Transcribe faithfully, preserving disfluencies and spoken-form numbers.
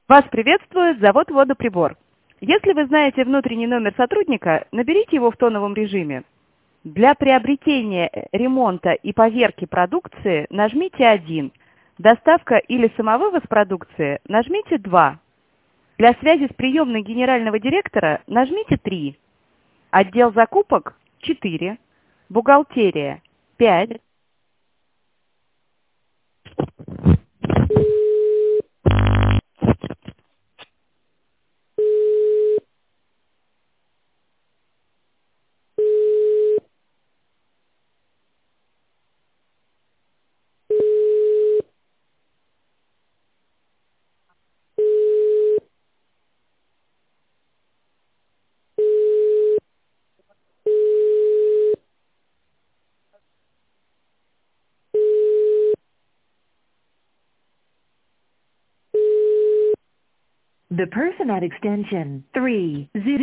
Вас приветствует завод «Водоприбор». Если вы знаете внутренний номер сотрудника, наберите его в тоновом режиме. Для приобретения, ремонта и поверки продукции нажмите один. Доставка или самовывоз продукции нажмите два. Для связи с приемной генерального директора нажмите три. Отдел закупок четыре. Бухгалтерия пять. The person at extension three zero